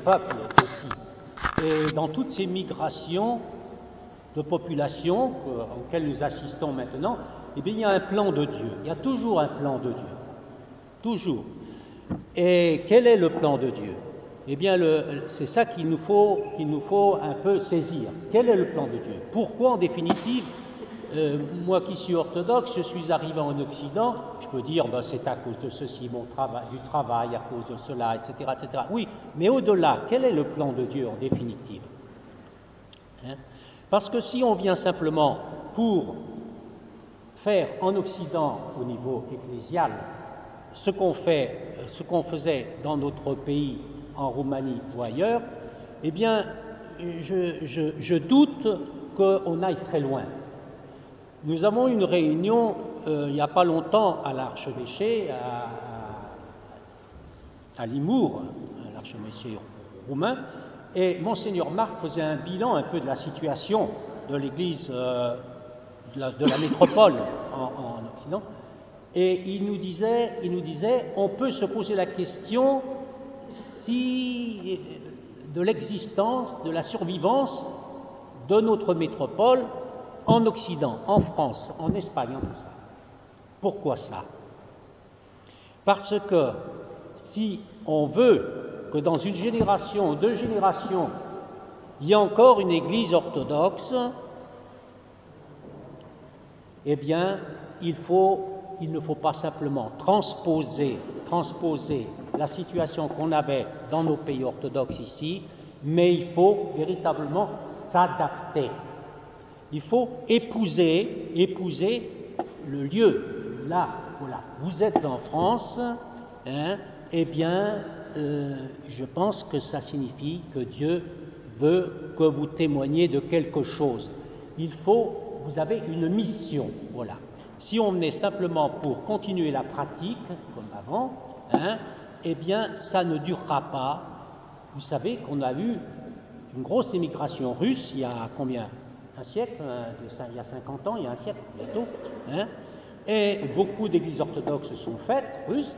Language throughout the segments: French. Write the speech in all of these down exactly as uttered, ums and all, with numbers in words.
peuples aussi. Et dans toutes ces migrations de population auxquelles nous assistons maintenant, eh bien, il y a un plan de Dieu. Il y a toujours un plan de Dieu. Toujours. Et quel est le plan de Dieu? Eh bien, le, c'est ça qu'il nous faut, qu'il nous faut un peu saisir. Quel est le plan de Dieu? Pourquoi, en définitive, euh, moi qui suis orthodoxe, je suis arrivé en Occident, je peux dire, ben, c'est à cause de ceci, mon travail, du travail, à cause de cela, et cetera, et cetera. Oui, mais au-delà, quel est le plan de Dieu, en définitive? Hein? Parce que si on vient simplement pour faire en Occident, au niveau ecclésial, ce qu'on fait, ce qu'on faisait dans notre pays, en Roumanie ou ailleurs, eh bien, je, je, je doute qu'on aille très loin. Nous avons eu une réunion euh, il n'y a pas longtemps à l'archevêché, à, à Limours, à l'archevêché roumain, et Monseigneur Marc faisait un bilan un peu de la situation de l'Église euh, de, la, de la métropole en, en Occident, et il nous disait, il nous disait, on peut se poser la question si de l'existence, de la survivance de notre métropole en Occident, en France, en Espagne, en tout ça. Pourquoi ça? Parce que si on veut que dans une génération ou deux générations, il y ait encore une Église orthodoxe, eh bien, il faut, il ne faut pas simplement transposer, transposer la situation qu'on avait dans nos pays orthodoxes ici, mais il faut véritablement s'adapter. Il faut épouser, épouser le lieu. Là, voilà, vous êtes en France, hein, eh bien, euh, je pense que ça signifie que Dieu veut que vous témoigniez de quelque chose. Il faut, vous avez une mission, voilà. Si on venait simplement pour continuer la pratique, comme avant, hein, eh bien, ça ne durera pas. Vous savez qu'on a eu une grosse émigration russe il y a combien? Un siècle, il y a cinquante ans, il y a un siècle bientôt, hein, et beaucoup d'églises orthodoxes se sont faites, russes,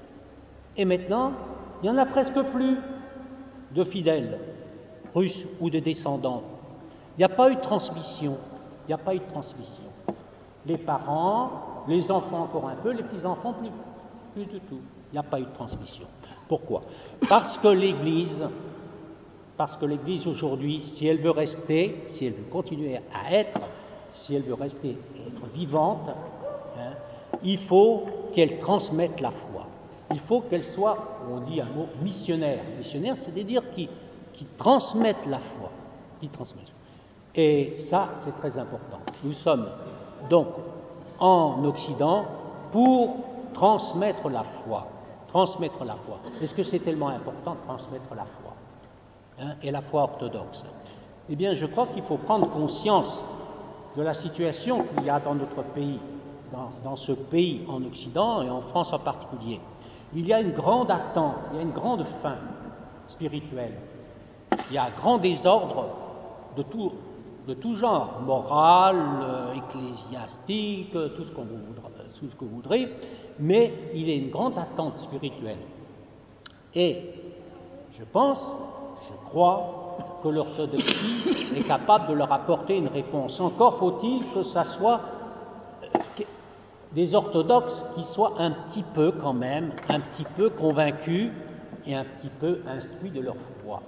et maintenant, il n'y en a presque plus de fidèles russes ou de descendants. Il n'y a pas eu de transmission, il n'y a pas eu de transmission. Les parents, les enfants encore un peu, les petits-enfants plus, plus du tout. Il n'y a pas eu de transmission. Pourquoi? Parce que l'Église, parce que l'Église aujourd'hui, si elle veut rester, si elle veut continuer à être, si elle veut rester être vivante, hein, il faut qu'elle transmette la foi. Il faut qu'elle soit, on dit un mot, missionnaire. Missionnaire, c'est-à-dire qui, qui transmette la foi. Qui transmette. Et ça, c'est très important. Nous sommes donc en Occident pour transmettre la foi. Transmettre la foi. Est-ce que c'est tellement important de transmettre la foi, hein, et la foi orthodoxe? Eh bien, je crois qu'il faut prendre conscience de la situation qu'il y a dans notre pays, dans, dans ce pays en Occident et en France en particulier. Il y a une grande attente, il y a une grande faim spirituelle. Il y a un grand désordre de tout, de tout genre, moral, euh, ecclésiastique, tout ce qu'on vous voudra, tout ce que vous voudrez, mais il y a une grande attente spirituelle. Et je pense, je crois, que l'orthodoxie est capable de leur apporter une réponse. Encore faut-il que ça soit euh, des orthodoxes qui soient un petit peu quand même, un petit peu convaincus et un petit peu instruits de leur foi.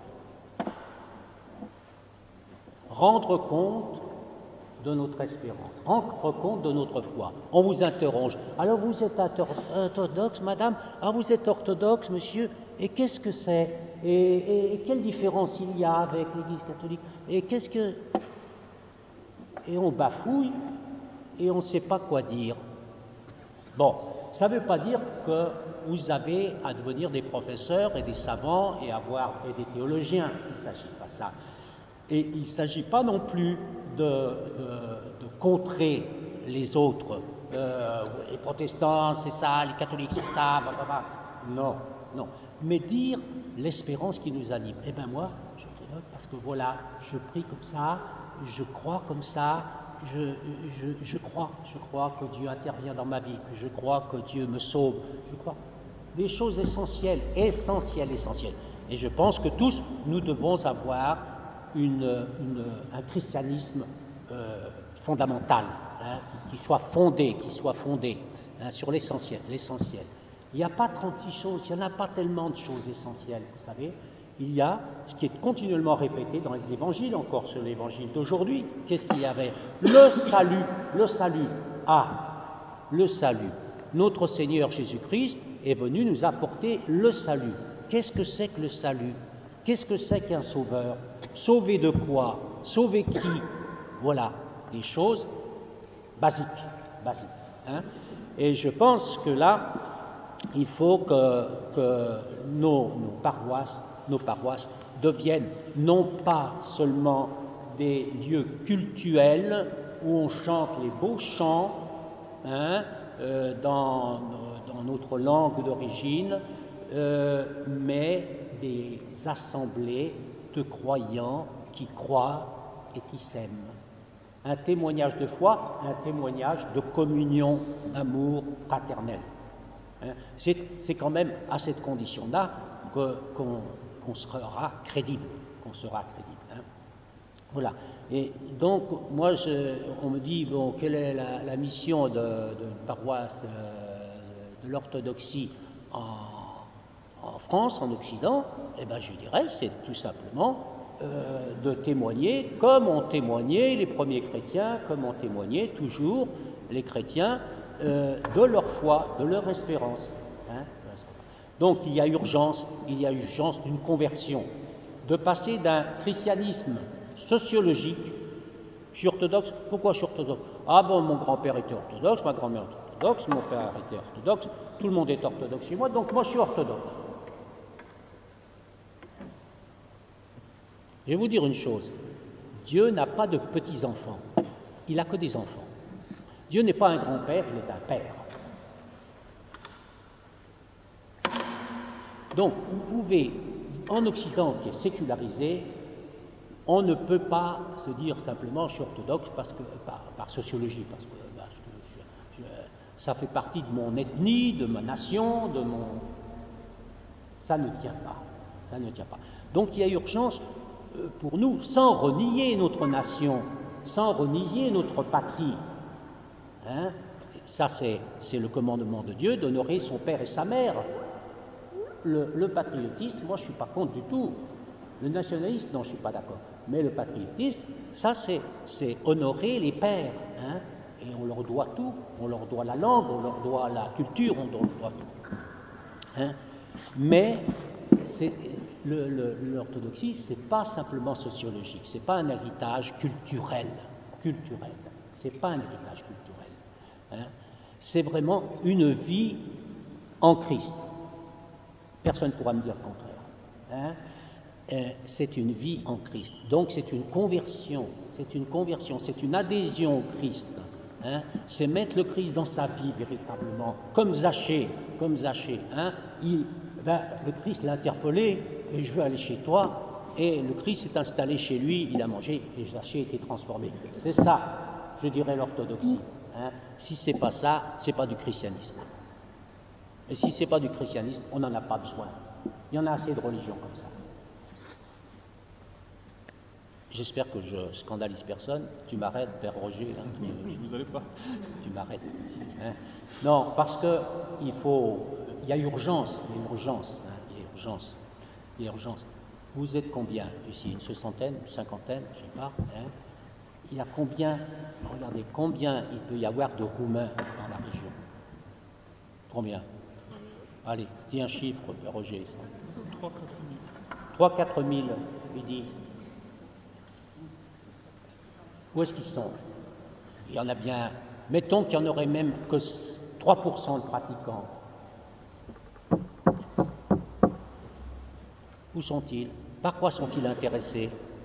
Rendre compte de notre espérance, rendre compte de notre foi. On vous interroge. Alors vous êtes orthodoxe, madame? Ah, vous êtes orthodoxe, monsieur? Et qu'est-ce que c'est? Et, et, et quelle différence il y a avec l'Église catholique? Et qu'est-ce que... Et on bafouille et on ne sait pas quoi dire. Bon, ça ne veut pas dire que vous avez à devenir des professeurs et des savants et, avoir, et des théologiens. Il ne s'agit pas de ça. Et il ne s'agit pas non plus de, de, de contrer les autres. Euh, les protestants, c'est ça, les catholiques, c'est ça, blablabla. Non, non. Mais dire l'espérance qui nous anime. Eh bien moi, je dirais, parce que voilà, je prie comme ça, je crois comme ça, je, je, je crois, je crois que Dieu intervient dans ma vie, que je crois que Dieu me sauve, je crois. Des choses essentielles, essentielles, essentielles. Et je pense que tous, nous devons avoir une, une, un christianisme euh, fondamental, hein, qui soit fondé, qui soit fondé hein, sur l'essentiel, l'essentiel. Il n'y a pas trente-six choses, il n'y en a pas tellement de choses essentielles, vous savez. Il y a ce qui est continuellement répété dans les évangiles, encore sur l'évangile d'aujourd'hui. Qu'est-ce qu'il y avait? Le salut, le salut. Ah, le salut. Notre Seigneur Jésus-Christ est venu nous apporter le salut. Qu'est-ce que c'est que le salut? Qu'est-ce que c'est qu'un sauveur? Sauver de quoi? Sauver qui? Voilà, des choses basiques, basiques. Hein? Et je pense que là, il faut que, que nos, nos paroisses, nos paroisses deviennent non pas seulement des lieux cultuels où on chante les beaux chants hein, euh, dans, dans notre langue d'origine, euh, mais des assemblées de croyants qui croient et qui s'aiment. Un témoignage de foi, un témoignage de communion, d'amour fraternel. Hein, c'est, c'est quand même à cette condition-là que, qu'on, qu'on sera crédible, qu'on sera crédible. Hein. Voilà. Et donc, moi, je, on me dit, bon, quelle est la, la mission de, de paroisse euh, de l'orthodoxie en, en France, en Occident? Eh bien, je dirais, c'est tout simplement euh, de témoigner comme ont témoigné les premiers chrétiens, comme ont témoigné toujours les chrétiens euh, de leur foi, de leur espérance. Hein. Donc, il y a urgence, il y a urgence d'une conversion, de passer d'un christianisme sociologique. Je suis orthodoxe. Pourquoi je suis orthodoxe? Ah bon, mon grand-père était orthodoxe, ma grand-mère était orthodoxe, mon père était orthodoxe, tout le monde est orthodoxe chez moi, donc moi je suis orthodoxe. Je vais vous dire une chose, Dieu n'a pas de petits-enfants, il n'a que des enfants. Dieu n'est pas un grand-père, il est un père. Donc, vous pouvez, en Occident qui est sécularisé, on ne peut pas se dire simplement je suis orthodoxe parce que, par, par sociologie, parce que, parce que je, je, ça fait partie de mon ethnie, de ma nation, de mon... Ça ne tient pas. Ça ne tient pas. Donc il y a urgence euh, pour nous, sans renier notre nation, sans renier notre patrie. Hein, ça, c'est, c'est le commandement de Dieu, d'honorer son père et sa mère. Le, le patriotisme, moi je ne suis pas contre du tout. Le nationaliste, non, je ne suis pas d'accord. Mais le patriotisme, ça, c'est, c'est honorer les pères. Hein, et on leur doit tout. On leur doit la langue, on leur doit la culture, on leur doit tout. Hein, mais c'est, le, le, l'orthodoxie, ce n'est pas simplement sociologique. Ce n'est pas un héritage culturel. Culturel. Ce n'est pas un héritage culturel. Hein, c'est vraiment une vie en Christ. Personne ne pourra me dire le contraire. Hein, c'est une vie en Christ. Donc c'est une conversion, c'est une conversion, c'est une adhésion au Christ. Hein. C'est mettre le Christ dans sa vie véritablement, comme Zachée, comme Zachée. Hein. Il, ben, le Christ l'a interpellé, et je veux aller chez toi, et le Christ s'est installé chez lui, il a mangé, et Zachée a été transformé. C'est ça, je dirais, l'orthodoxie. Hein. Si c'est pas ça, c'est pas du christianisme. Et si c'est pas du christianisme, on n'en a pas besoin. Il y en a assez de religions comme ça. J'espère que je scandalise personne. Tu m'arrêtes, Père Roger. Là. Je vous allez pas. Tu m'arrêtes. Hein. Non, parce que il faut. Il y a urgence. Il y a urgence. Hein. Il y a urgence. Il y a urgence. Vous êtes combien ici? Une soixantaine, une cinquantaine, je ne sais pas. Hein. Il y a combien? Regardez, combien il peut y avoir de Roumains dans la région? Combien? Allez, dis un chiffre, Père Roger. trois à quatre mille. trois à quatre mille, il dit. Où est-ce qu'ils sont? Il y en a bien. Mettons qu'il n'y en aurait même que trois pour cent de pratiquants. Où sont-ils? Par quoi sont-ils intéressés?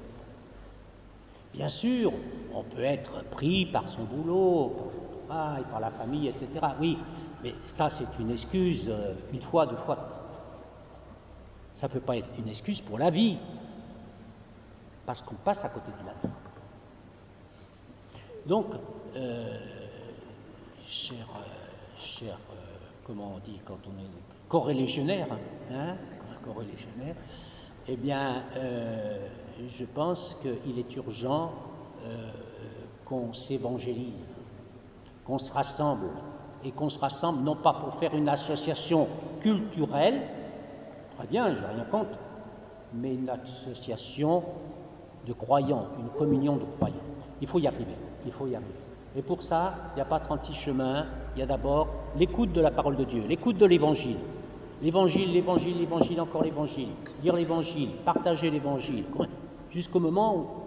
Bien sûr, on peut être pris par son boulot, par son travail, par la famille, et cetera. Oui, mais ça, c'est une excuse, une fois, deux fois. Ça ne peut pas être une excuse pour la vie, parce qu'on passe à côté de la vie. Donc, euh, chers, cher, euh, comment on dit quand on est corélégionnaire, hein, corélégionnaire, eh bien, euh, je pense qu'il est urgent euh, qu'on s'évangélise, qu'on se rassemble, et qu'on se rassemble non pas pour faire une association culturelle, très bien, je n'ai rien contre, mais une association de croyants, une communion de croyants. Il faut y arriver, il faut y arriver. Et pour ça, il n'y a pas trente-six chemins, il y a d'abord l'écoute de la parole de Dieu, l'écoute de l'Évangile. L'évangile, l'évangile, l'évangile, encore l'évangile. Lire l'évangile, partager l'évangile, jusqu'au moment où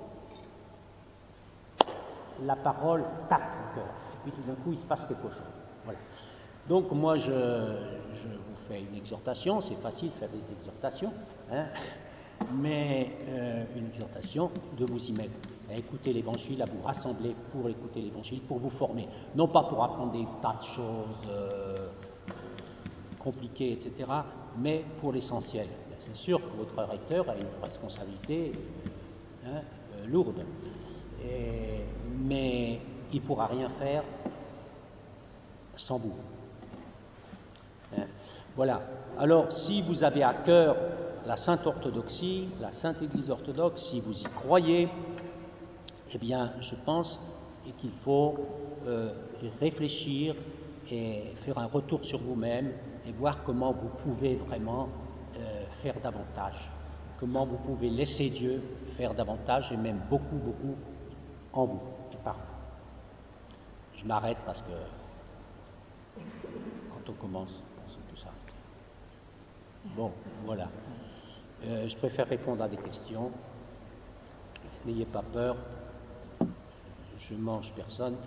la parole tape le cœur. Et puis tout d'un coup, il se passe quelque chose. Voilà. Donc moi, je, je vous fais une exhortation, c'est facile de faire des exhortations, hein, mais euh, une exhortation de vous y mettre, à écouter l'évangile, à vous rassembler pour écouter l'évangile, pour vous former. Non pas pour apprendre des tas de choses euh, compliquées, et cetera, mais pour l'essentiel. C'est sûr que votre recteur a une responsabilité hein, euh, lourde, et, mais il ne pourra rien faire sans vous. Hein. Voilà. Alors, si vous avez à cœur la Sainte Orthodoxie, la Sainte Église orthodoxe, si vous y croyez, eh bien, je pense qu'il faut euh, réfléchir et faire un retour sur vous-même et voir comment vous pouvez vraiment euh, faire davantage, comment vous pouvez laisser Dieu faire davantage et même beaucoup, beaucoup en vous et par vous. Je m'arrête parce que quand on commence, c'est tout ça. Bon, voilà. Euh, je préfère répondre à des questions. N'ayez pas peur. Je mange personne.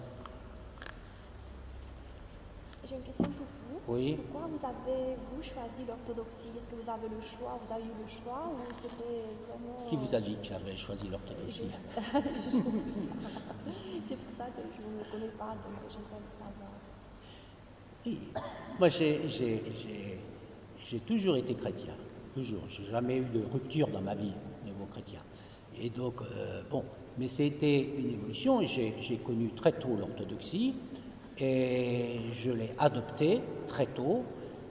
J'ai une question pour vous. Oui. Pourquoi vous avez, vous, choisi l'orthodoxie? Est-ce que vous avez le choix, vous avez eu le choix, ou c'était vraiment... Qui vous a dit que j'avais choisi l'orthodoxie? C'est pour ça que je ne connais pas, donc j'aimerais le savoir. Oui. Moi, j'ai, j'ai, j'ai, j'ai toujours été chrétien. Toujours. J'ai jamais eu de rupture dans ma vie au niveau chrétien. Et donc, euh, bon, mais c'était une évolution. J'ai, j'ai connu très tôt l'orthodoxie et je l'ai adoptée très tôt.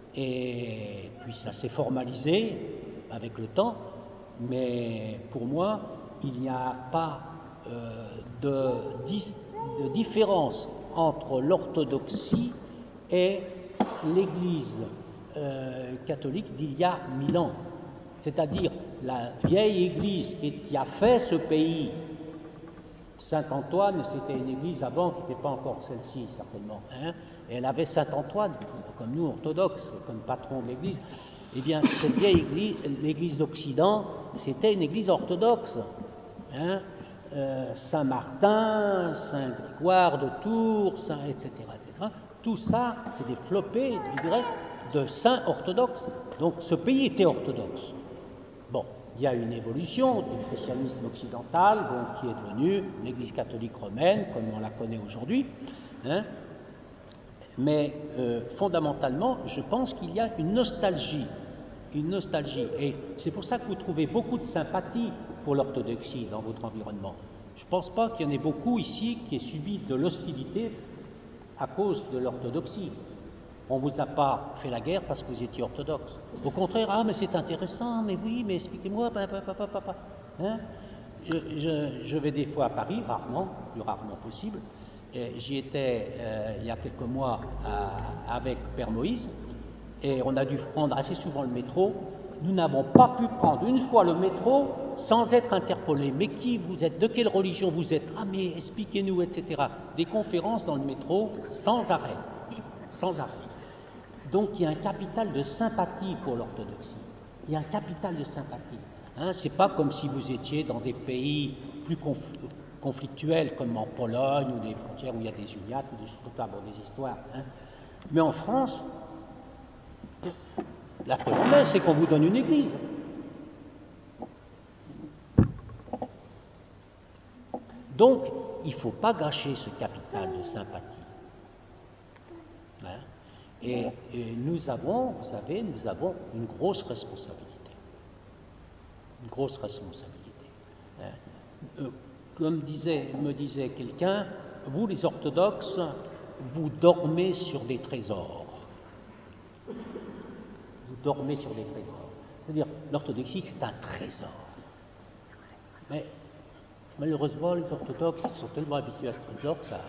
Et puis ça s'est formalisé avec le temps. Mais pour moi, il n'y a pas euh, de, dis, de différence entre l'orthodoxie et l'Église euh, catholique d'il y a mille ans. C'est-à-dire la vieille Église qui, qui a fait ce pays. Saint-Antoine, c'était une église avant qui n'était pas encore celle-ci, certainement. Hein, et elle avait Saint-Antoine, comme nous, orthodoxes, comme patron de l'église. Eh bien, cette vieille église, l'église d'Occident, c'était une église orthodoxe. Hein, euh, Saint-Martin, Saint-Grégoire de Tours, Saint, et cetera, et cetera. Tout ça, c'est des flopées, je dirais, de saints orthodoxes. Donc, ce pays était orthodoxe. Bon. Il y a une évolution du christianisme occidental, bon, qui est devenue l'Église catholique romaine, comme on la connaît aujourd'hui. Hein. Mais euh, fondamentalement, je pense qu'il y a une nostalgie, une nostalgie. Et c'est pour ça que vous trouvez beaucoup de sympathie pour l'orthodoxie dans votre environnement. Je ne pense pas qu'il y en ait beaucoup ici qui aient subi de l'hostilité à cause de l'orthodoxie. On ne vous a pas fait la guerre parce que vous étiez orthodoxe. Au contraire, ah, mais c'est intéressant, mais oui, mais expliquez-moi, papa, papa, papa. Hein, je, je, je vais des fois à Paris, rarement, plus rarement possible. Et j'y étais euh, il y a quelques mois à, avec Père Moïse, et on a dû prendre assez souvent le métro. Nous n'avons pas pu prendre une fois le métro sans être interpellés. Mais qui vous êtes? De quelle religion vous êtes? Ah, mais expliquez-nous, et cetera. Des conférences dans le métro sans arrêt, sans arrêt. Donc il y a un capital de sympathie pour l'orthodoxie. Il y a un capital de sympathie. Hein, c'est pas comme si vous étiez dans des pays plus conf- conflictuels comme en Pologne ou des frontières où il y a des uniates ou des choses comme ça, bon, des histoires. Hein. Mais en France, la preuve, c'est qu'on vous donne une église. Donc, il ne faut pas gâcher ce capital de sympathie. Hein. Et, et nous avons, vous savez, nous avons une grosse responsabilité. Une grosse responsabilité. Hein. Euh, comme disait, me disait quelqu'un, vous les orthodoxes, vous dormez sur des trésors. Vous dormez sur des trésors. C'est-à-dire, l'orthodoxie, c'est un trésor. Mais malheureusement, les orthodoxes sont tellement habitués à ce trésor que ça...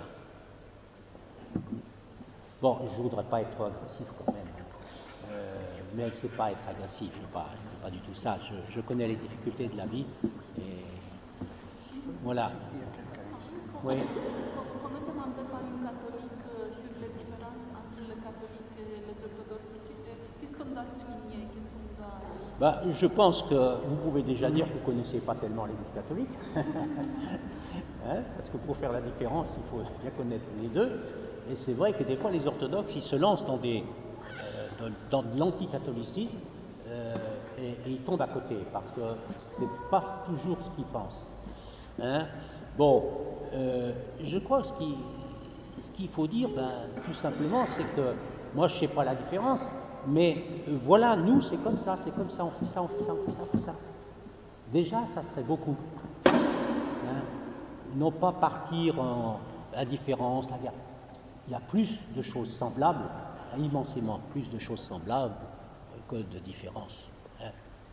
Bon, je ne voudrais pas être agressif quand même. Euh, mais elle ne sait pas être agressif, je ne pas, je pas du tout ça. Je, je connais les difficultés de la vie. Et voilà. Oui. On me demandait par un catholique euh, sur les différences entre les catholiques et les orthodoxes. Qu'est-ce qu'on doit souligner? Qu'est-ce qu'on doit... Bah, je pense que vous pouvez déjà dire que vous ne connaissez pas tellement l'Église catholique. Hein, parce que pour faire la différence, il faut bien connaître les deux. Et c'est vrai que des fois, les orthodoxes, ils se lancent dans, des, euh, dans, dans de l'anticatholicisme euh, et, et ils tombent à côté parce que ce n'est pas toujours ce qu'ils pensent. Hein. Bon, euh, je crois que ce qu'il ce qu'il faut dire, ben, tout simplement, c'est que moi, je ne sais pas la différence, mais euh, voilà, nous, c'est comme ça, c'est comme ça, on fait ça, on fait ça, on fait ça, on fait ça. Déjà, ça serait beaucoup. Hein. Non pas partir en la différence, la guerre. Il y a plus de choses semblables, immensément plus de choses semblables que de différences. Hein.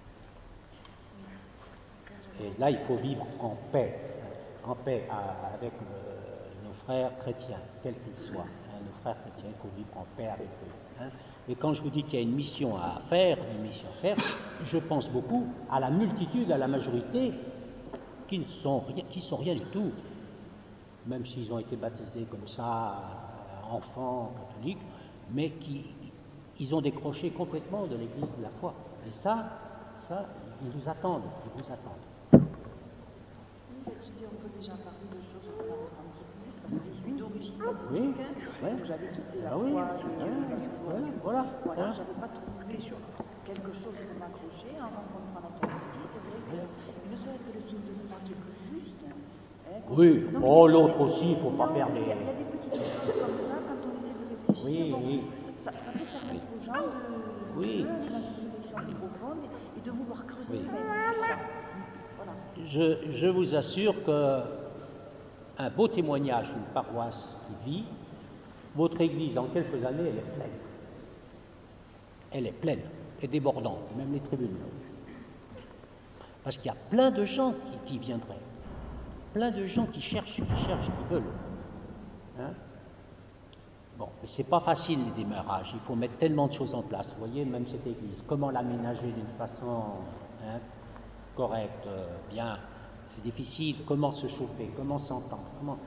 Et là, il faut vivre en paix, en paix à, avec euh, nos frères chrétiens, quels qu'ils soient. Hein, nos frères chrétiens, il faut vivre en paix avec eux. Hein. Et quand je vous dis qu'il y a une mission à faire, une mission à faire, je pense beaucoup à la multitude, à la majorité, qui ne sont rien, qui sont rien du tout, même s'ils ont été baptisés comme ça, enfants catholiques, mais qui ils ont décroché complètement de l'Église de la foi. Et ça, ça, ils nous attendent, ils vous attendent. Je dis, on peut déjà parler de choses qu'on a ressenties plus, parce que je suis d'origine catholique, Oui, hein, ouais. donc j'avais quitté la Ah oui, foi, ouais, je- voilà, je- voilà, voilà, hein. j'avais pas trouvé sur quelque chose qui m'accrochait en rencontrant l'orthodoxie. C'est vrai que, ne serait-ce que le signe de croix qui est plus juste. Hein, qu'on- Oui, Non, mais oh, il y a- l'autre aussi, il ne faut pas non, faire mais des... Il y, a- il y a des petites choses comme ça, quand on essaie de réfléchir, Oui, bon, oui. Ça, ça, ça peut permettre aux gens de, Oui. de aller dans une réflexion plus profonde et, et de vouloir creuser Oui. même tout ça. Voilà. Je, je vous assure qu'un beau témoignage d'une paroisse qui vit, votre église, en quelques années, elle est pleine. Elle est pleine et débordante, même les tribunes. Parce qu'il y a plein de gens qui, qui viendraient. Plein de gens qui cherchent, qui cherchent, qui veulent. Hein? Bon, mais c'est pas facile les démarrages. Il faut mettre tellement de choses en place. Vous voyez, même cette église, comment l'aménager d'une façon hein, correcte, euh, bien. C'est difficile. Comment se chauffer, comment s'entendre, comment.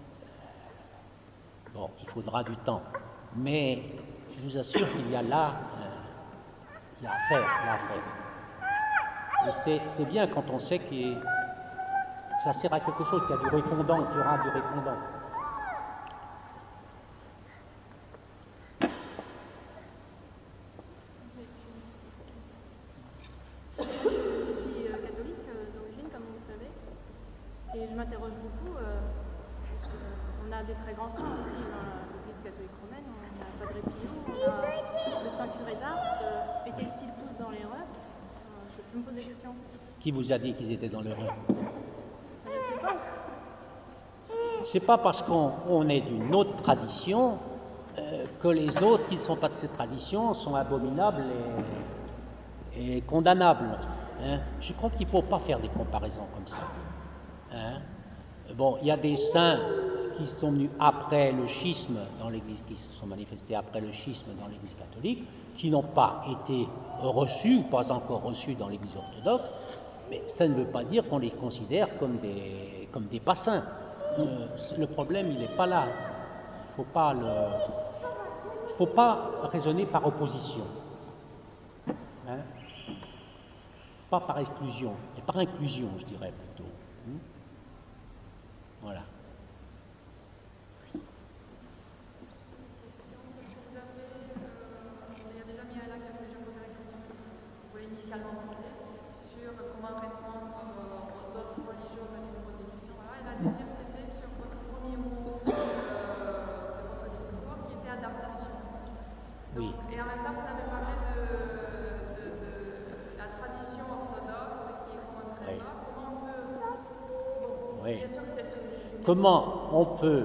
Bon, il faudra du temps. Mais je vous assure qu'il y a là, euh, il y a à faire, il y a à faire. Et c'est, c'est bien quand on sait que ça sert à quelque chose, qu'il y a du répondant, qu'il y aura du répondant. Je suis euh, catholique euh, d'origine, comme vous le savez, et je m'interroge beaucoup, euh, parce qu'on a des très grands saints aussi dans l'Église catholique romaine. On a Padre Pio, on a le Saint Curé d'Ars, euh, était-il tous dans l'erreur? Euh, je, je me pose des questions. Qui vous a dit qu'ils étaient dans l'erreur? Je ne sais pas. C'est pas parce qu'on on est d'une autre tradition euh, que les autres qui ne sont pas de cette tradition sont abominables et, et condamnables. Hein. Je crois qu'il ne faut pas faire des comparaisons comme ça. Hein. Bon, il y a des saints qui sont venus après le schisme dans l'Église, qui se sont manifestés après le schisme dans l'Église catholique, qui n'ont pas été reçus ou pas encore reçus dans l'Église orthodoxe, mais ça ne veut pas dire qu'on les considère comme des, comme des pas saints. Euh, le problème, il n'est pas là. Il ne faut pas le, faut pas raisonner par opposition. Hein? Pas par exclusion, mais par inclusion, je dirais plutôt. Hmm? Voilà. Il y a déjà Miaela qui avait déjà posé la question que vous voulez initialement poser sur comment répondre aux autres religieuses qui nous posent des questions. Voilà. Et la deuxième, c'était sur votre premier mot euh, de votre discours qui était adaptation. Donc, Oui. et en même temps, vous avez parlé de, de, de la tradition orthodoxe qui est comme un trésor. Oui. Comment on peut. Bon, Oui. bien sûr que c'est une. Comment on peut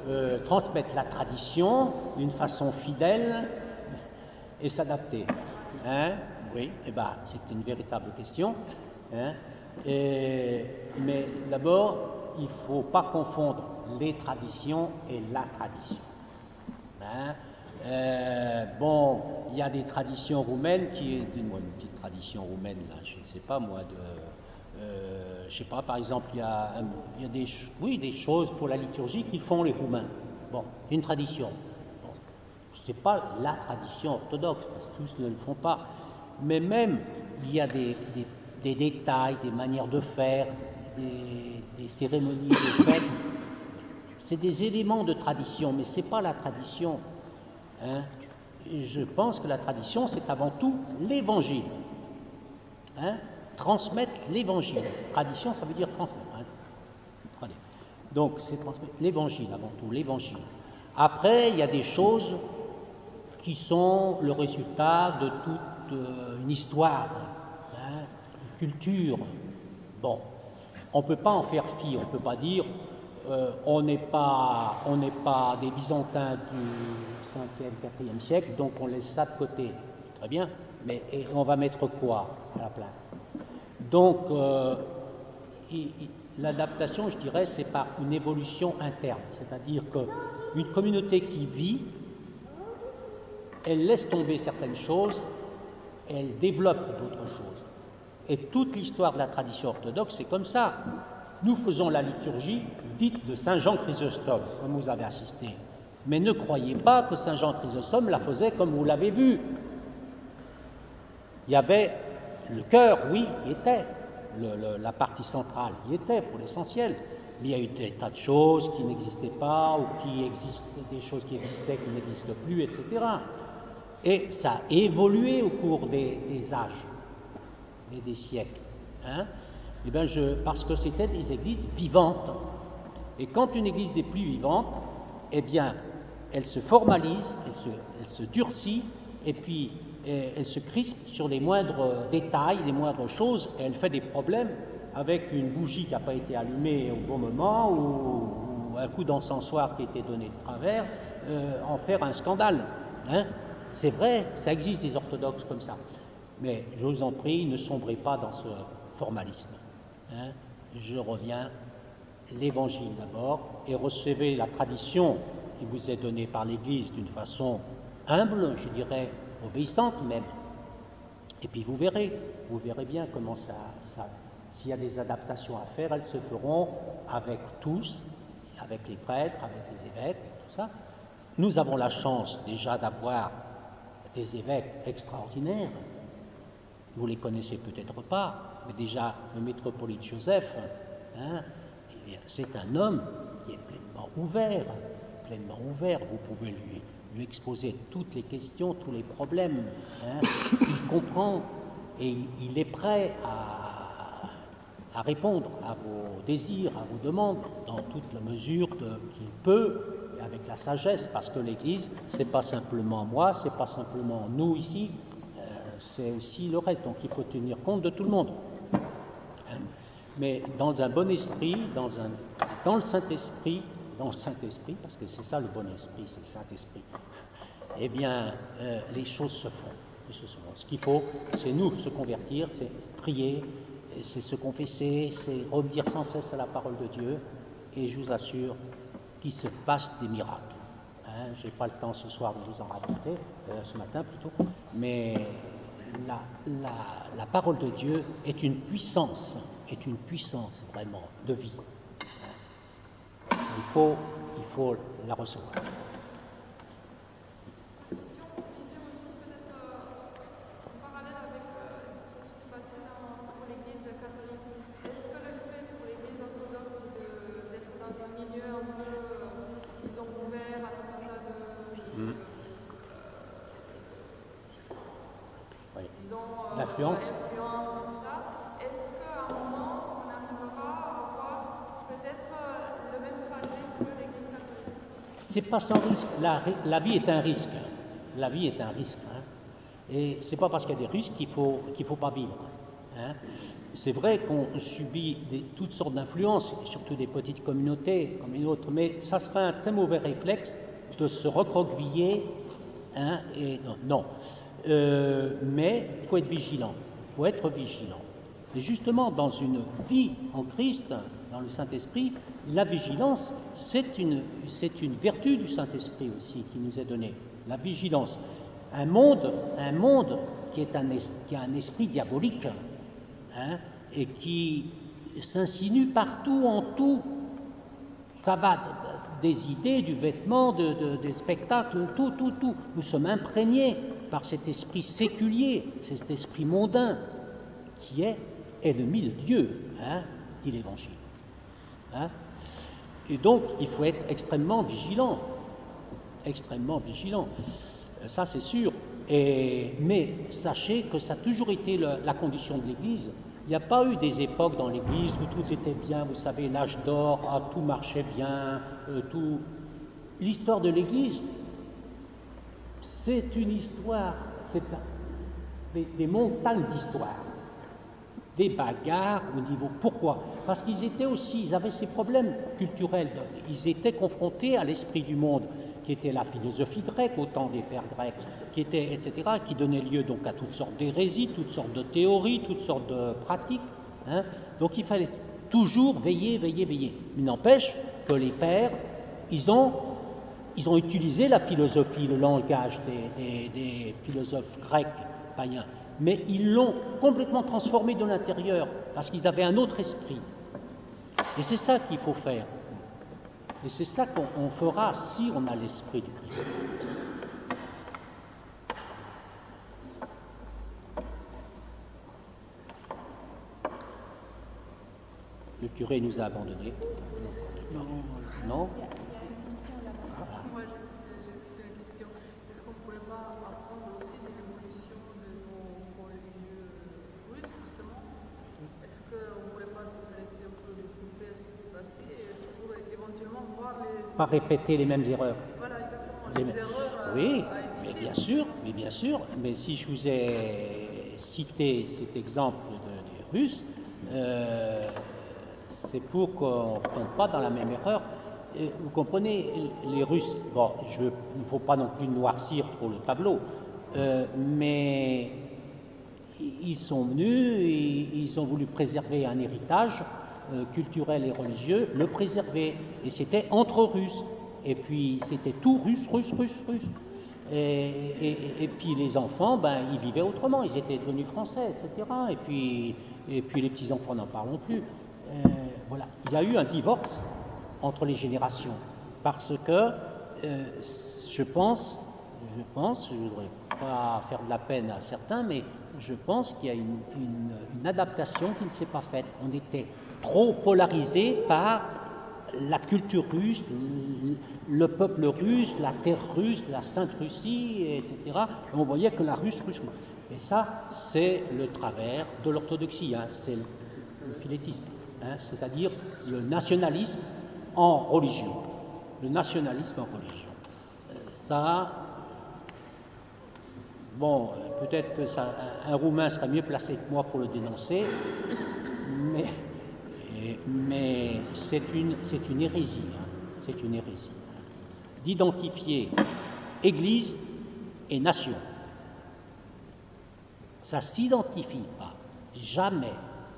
euh, transmettre la tradition d'une façon fidèle et s'adapter. Hein? Oui, eh ben, c'est une véritable question. Hein? Et, mais d'abord, il ne faut pas confondre les traditions et la tradition. Hein? Euh, bon, il y a des traditions roumaines qui est une, une petite tradition roumaine, là, je ne sais pas moi, de, euh, je sais pas, par exemple, il y a, il y a des, oui, des choses pour la liturgie qu'ils font les Roumains. Bon, une tradition. Bon, ce n'est pas la tradition orthodoxe, parce que tous ne le font pas. Mais même, il y a des, des, des détails, des manières de faire, des, des cérémonies, des fêtes. C'est des éléments de tradition, mais ce n'est pas la tradition. Hein? Je pense que la tradition, c'est avant tout l'évangile. Hein? Transmettre l'évangile. Tradition, ça veut dire transmettre. Hein? Donc, c'est transmettre l'évangile, avant tout, l'évangile. Après, il y a des choses qui sont le résultat de toute euh, une histoire, hein? Une culture. Bon, on ne peut pas en faire fi, on ne peut pas dire euh, on n'est pas, on n'est pas des Byzantins du cinquième, quatrième siècle, donc on laisse ça de côté. Très bien, mais et on va mettre quoi à la place? Donc, euh, il, il, l'adaptation, je dirais, c'est par une évolution interne, c'est-à-dire qu'une communauté qui vit, elle laisse tomber certaines choses, elle développe d'autres choses. Et toute l'histoire de la tradition orthodoxe, c'est comme ça. Nous faisons la liturgie dite de Saint Jean Chrysostome, comme vous avez assisté. Mais ne croyez pas que Saint Jean Chrysostome la faisait comme vous l'avez vu. Il y avait le cœur, oui, il était. Le, le, la partie centrale y était pour l'essentiel. Mais il y a eu des tas de choses qui n'existaient pas, ou qui existent, des choses qui existaient qui n'existent plus, et cetera. Et ça a évolué au cours des, des âges et des siècles. Hein? Eh bien, je, parce que c'était des églises vivantes. Et quand une église n'est plus vivante, eh bien, elle se formalise, elle se, elle se durcit, et puis et, elle se crispe sur les moindres détails, les moindres choses, et elle fait des problèmes avec une bougie qui n'a pas été allumée au bon moment, ou, ou un coup d'encensoir qui a été donné de travers, euh, en faire un scandale. Hein? C'est vrai, ça existe des orthodoxes comme ça. Mais je vous en prie, ne sombrez pas dans ce formalisme. Hein? Je reviens, l'évangile d'abord, et recevez la tradition qui vous est donnée par l'Église d'une façon humble, je dirais, obéissante même. Et puis vous verrez, vous verrez bien comment ça, ça s'il y a des adaptations à faire, elles se feront avec tous, avec les prêtres, avec les évêques, tout ça. Nous avons la chance déjà d'avoir des évêques extraordinaires. Vous les connaissez peut-être pas, mais déjà le métropolite Joseph, hein, eh bien, c'est un homme qui est pleinement ouvert, pleinement ouvert. Vous pouvez lui, lui exposer toutes les questions, tous les problèmes. Hein. Il comprend et il, il est prêt à, à répondre à vos désirs, à vos demandes, dans toute la mesure de, qu'il peut, avec la sagesse, parce que l'Église, c'est pas simplement moi, c'est pas simplement nous ici. C'est aussi le reste, donc il faut tenir compte de tout le monde. Mais dans un bon esprit, dans, un, dans le Saint-Esprit, dans le Saint-Esprit, parce que c'est ça le bon esprit, c'est le Saint-Esprit, eh bien, euh, les choses se font. Les choses se font. Ce qu'il faut, c'est nous se convertir, c'est prier, c'est se confesser, c'est revenir sans cesse à la parole de Dieu, et je vous assure qu'il se passe des miracles. Hein, je n'ai pas le temps ce soir de vous en raconter, euh, ce matin plutôt, mais La, la, la parole de Dieu est une puissance, est une puissance vraiment de vie. Il faut, il faut la recevoir. Question, vous disiez aussi peut-être euh, en parallèle avec euh, ce qui s'est passé dans, pour l'Église catholique. Est-ce que le fait pour l'Église orthodoxe de, d'être dans des milieux un peu, euh, ils ont ouvert à tout un tas de... Mmh. Oui. Disons, euh, l'influence. l'influence et tout ça, est-ce qu'à un moment, on arrivera à avoir peut-être euh, le même trajet que l'Église catholique? C'est pas sans risque. La, la vie est un risque. La vie est un risque. Hein. Et c'est pas parce qu'il y a des risques qu'il faut, qu'il faut pas vivre. Hein. C'est vrai qu'on subit des, toutes sortes d'influences, surtout des petites communautés comme une autre, mais ça serait un très mauvais réflexe de se recroqueviller. Hein, et non, non. Euh, mais il faut être vigilant. Il faut être vigilant. Et justement, dans une vie en Christ, dans le Saint-Esprit, la vigilance, c'est une, c'est une vertu du Saint-Esprit aussi qui nous est donnée. La vigilance. Un monde, un monde qui, est un, qui a un esprit diabolique, hein, et qui s'insinue partout en tout. Ça va des idées, du vêtement, de, de, des spectacles, tout, tout, tout. Nous sommes imprégnés par cet esprit séculier, cet esprit mondain, qui est ennemi de Dieu, hein, dit l'Évangile. Hein. Et donc, il faut être extrêmement vigilant, extrêmement vigilant. Ça, c'est sûr. Et, mais sachez que ça a toujours été le, la condition de l'Église. Il n'y a pas eu des époques dans l'Église où tout était bien, vous savez, l'âge d'or, ah, tout marchait bien, euh, tout. L'histoire de l'Église, c'est une histoire, c'est un, des, des montagnes d'histoire, des bagarres au niveau. Pourquoi? Parce qu'ils étaient aussi, ils avaient ces problèmes culturels, ils étaient confrontés à l'esprit du monde, qui était la philosophie grecque au temps des pères grecs, qui était, et cetera, qui donnait lieu donc à toutes sortes d'hérésies, toutes sortes de théories, toutes sortes de pratiques. Hein. Donc il fallait toujours veiller, veiller, veiller. Il n'empêche que les pères, ils ont, ils ont utilisé la philosophie, le langage des, des, des philosophes grecs païens, mais ils l'ont complètement transformé de l'intérieur, parce qu'ils avaient un autre esprit. Et c'est ça qu'il faut faire. Et c'est ça qu'on fera si on a l'esprit du Christ. Le curé nous a abandonnés. Non, Non? Moi, j'ai j'ai une question. Est-ce qu'on ne pourrait pas apprendre aussi de l'évolution de nos religieux russes, justement? Est-ce qu'on ne pourrait pas s'intéresser un peu, développer à ce qui s'est passé et pour éventuellement voir les... Pas répéter les mêmes erreurs. Voilà, exactement, Les les, mêmes. erreurs à, Oui, à mais éviter. bien sûr, mais bien sûr. Mais si je vous ai cité cet exemple de, des Russes, euh, c'est pour qu'on ne tombe pas dans la même erreur. Et vous comprenez, les Russes, bon, je, il ne faut pas non plus noircir trop le tableau, euh, mais ils sont venus, et ils ont voulu préserver un héritage euh, culturel et religieux, le préserver. Et c'était entre Russes. Et puis c'était tout russe, russe, russe, russe. Et, et, et puis les enfants, ben, ils vivaient autrement, ils étaient devenus français, et cetera. Et puis, et puis les petits-enfants, n'en parlons plus. Euh, voilà. Il y a eu un divorce entre les générations, parce que euh, je pense, je pense, je ne voudrais pas faire de la peine à certains, mais je pense qu'il y a une, une, une adaptation qui ne s'est pas faite. On était trop polarisés par la culture russe, le peuple russe, la terre russe, la Sainte Russie, et cetera. Et on voyait que la Russe, Russe. Et ça, c'est le travers de l'orthodoxie, hein, c'est le, le philétisme, hein, c'est-à-dire le nationalisme en religion. Le nationalisme en religion. Euh, ça, bon, peut-être que ça, un, un Roumain serait mieux placé que moi pour le dénoncer, mais. Mais c'est une, c'est une hérésie, hein, c'est une hérésie, d'identifier Église et nation. Ça ne s'identifie pas, jamais.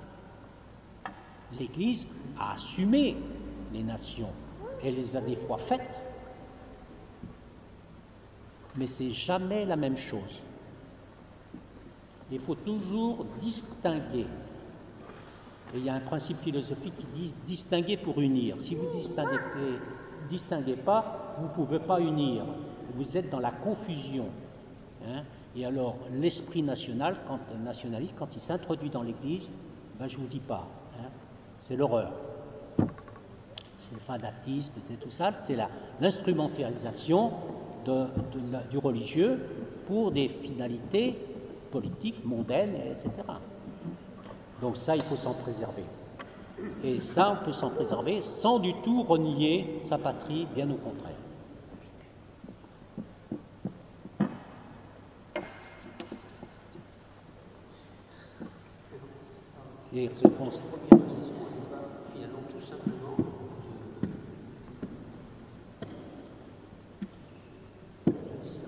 L'Église a assumé les nations, elle les a des fois faites, mais c'est jamais la même chose. Il faut toujours distinguer. Et il y a un principe philosophique qui dit distinguer pour unir. Si vous ne distinguez, distinguez pas, vous ne pouvez pas unir. Vous êtes dans la confusion. Hein. Et alors, l'esprit national, quand nationaliste, quand il s'introduit dans l'Église, ben, je ne vous dis pas. Hein. C'est l'horreur. C'est le fanatisme, c'est tout ça. C'est la, l'instrumentalisation de, de la, du religieux pour des finalités politiques, mondaines, et cetera. Donc ça, il faut s'en préserver. Et ça, on peut s'en préserver sans du tout renier sa patrie, bien au contraire. des réponses. La première mission, elle va finalement tout simplement de, de dire.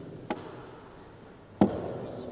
La mission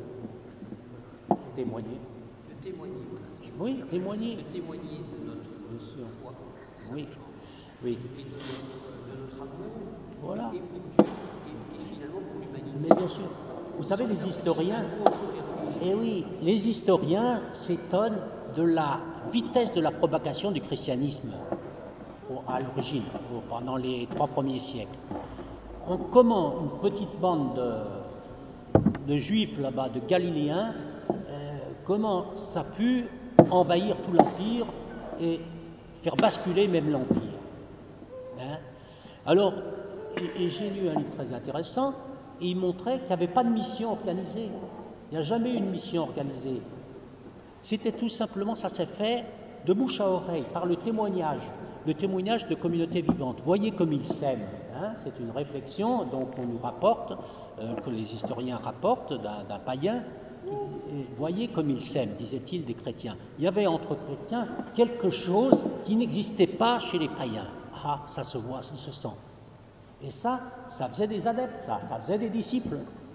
est de, Témoigner. de témoigner. Voilà. Oui, témoigner. De témoigner de notre Bien sûr. foi. Oui. Oui. Et de notre, de notre amour. Voilà. Et pour Dieu, et, et finalement pour l'humanité. Mais bien sûr. Vous savez, les historiens, eh oui, les historiens s'étonnent de la vitesse de la propagation du christianisme à l'origine, pendant les trois premiers siècles. On, comment une petite bande de, de juifs là-bas, de Galiléens, euh, comment ça a pu envahir tout l'Empire et faire basculer même l'Empire. Hein? Alors, et, et j'ai lu un livre très intéressant, et il montrait qu'il n'y avait pas de mission organisée. Il n'y a jamais eu une mission organisée. C'était tout simplement, ça s'est fait de bouche à oreille, par le témoignage, le témoignage de communautés vivantes. Voyez comme ils s'aiment. Hein, c'est une réflexion donc on nous rapporte, euh, que les historiens rapportent d'un, d'un païen. Et voyez comme ils s'aiment, disait-il des chrétiens. Il y avait entre chrétiens quelque chose qui n'existait pas chez les païens. Ah, ça se voit, ça se sent. Et ça, ça faisait des adeptes, ça, ça faisait des disciples.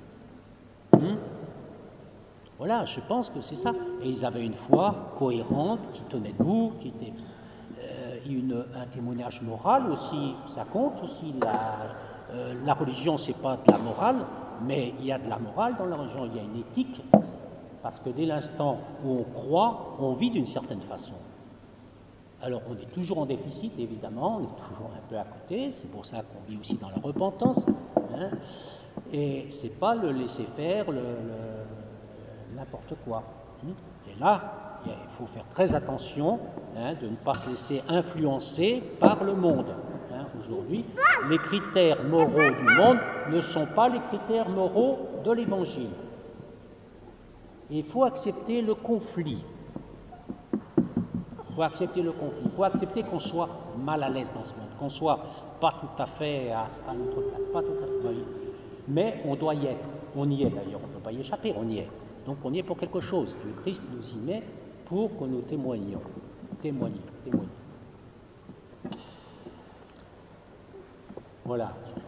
Hum Voilà, je pense que c'est ça. Et ils avaient une foi cohérente, qui tenait debout, qui était euh, une, un témoignage moral aussi, ça compte aussi. La, euh, la religion, c'est pas de la morale, mais il y a de la morale dans la religion, il y a une éthique, parce que dès l'instant où on croit, on vit d'une certaine façon. Alors on est toujours en déficit, évidemment, on est toujours un peu à côté, c'est pour ça qu'on vit aussi dans la repentance, hein, et c'est pas le laisser faire, le, le, n'importe quoi. Et là, il faut faire très attention hein, de ne pas se laisser influencer par le monde. Hein. Aujourd'hui, les critères moraux du monde ne sont pas les critères moraux de l'Évangile. Et il faut accepter le conflit. Il faut accepter le conflit, il faut accepter qu'on soit mal à l'aise dans ce monde, qu'on soit pas tout à fait à, à notre place, pas tout à fait, oui. Mais on doit y être, on y est d'ailleurs, on ne peut pas y échapper, on y est. Donc on y est pour quelque chose, le Christ nous y met pour que nous témoignions, témoignions, témoignions. Voilà.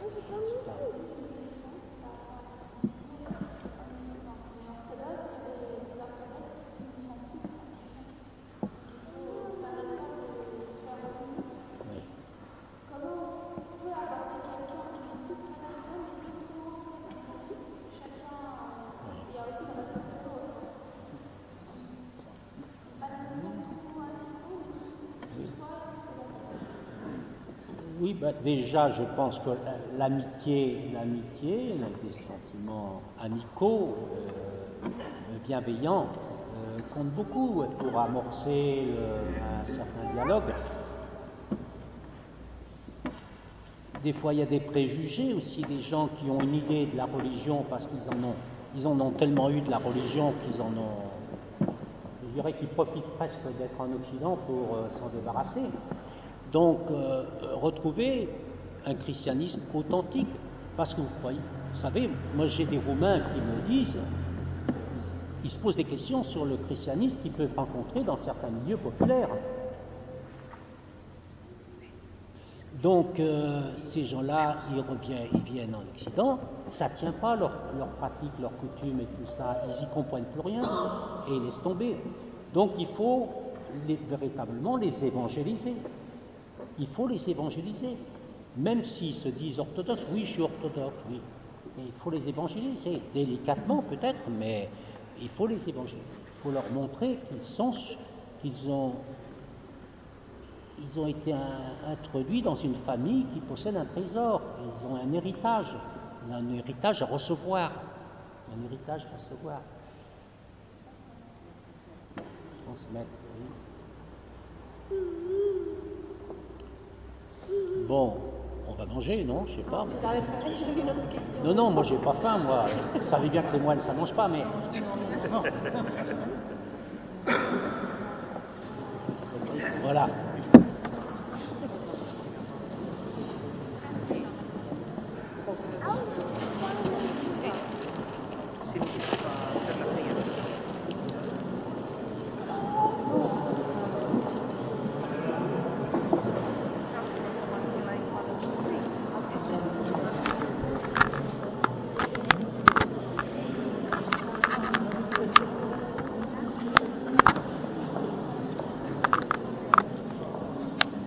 Oui, ben déjà, je pense que l'amitié, l'amitié, des sentiments amicaux, euh, bienveillants, euh, comptent beaucoup pour amorcer euh, un certain dialogue. Des fois, il y a des préjugés aussi, des gens qui ont une idée de la religion parce qu'ils en ont, ils en ont tellement eu de la religion qu'ils en ont, je dirais qu'ils profitent presque d'être en Occident pour euh, s'en débarrasser. Donc, euh, retrouver un christianisme authentique. Parce que vous croyez, vous savez, moi j'ai des Roumains qui me disent, ils se posent des questions sur le christianisme qu'ils peuvent rencontrer dans certains milieux populaires. Donc, euh, ces gens-là, ils reviennent, ils viennent en Occident, ça ne tient pas leur, leur pratique, leurs coutumes et tout ça, ils n'y comprennent plus rien et ils laissent tomber. Donc, il faut les, véritablement les évangéliser. Il faut les évangéliser, même s'ils se disent orthodoxes. Oui, je suis orthodoxe, oui. Mais il faut les évangéliser, délicatement peut-être, mais il faut les évangéliser. Il faut leur montrer qu'ils sont, qu'ils ont, ils ont été un, introduits dans une famille qui possède un trésor. Ils ont un héritage, un héritage à recevoir, un héritage à recevoir. Transmettre, oui. Bon, on va manger, non? Je sais pas. Vous avez faim? J'avais une autre question. Non, non, moi j'ai pas faim, moi. Vous savez bien que les moines ça mange pas, mais. Voilà.